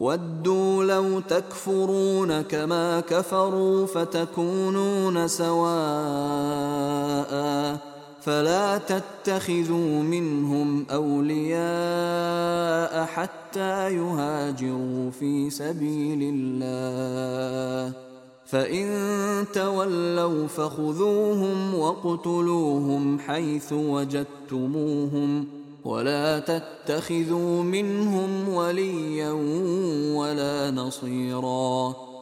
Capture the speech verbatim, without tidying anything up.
وَدُّوا لَوْ تَكْفُرُونَ كَمَا كَفَرُوا فَتَكُونُونَ سَوَاءً فَلَا تَتَّخِذُوا مِنْهُمْ أَوْلِيَاءَ حَتَّى يُهَاجِرُوا فِي سَبِيلِ اللَّهِ فَإِن تَوَلَّوْا فَخُذُوهُمْ وَاقْتُلُوهُمْ حَيْثُ وَجَدتُّمُوهُمْ وَلَا تَتَّخِذُوا مِنْهُمْ وَلِيًّا وَلَا نَصِيرًا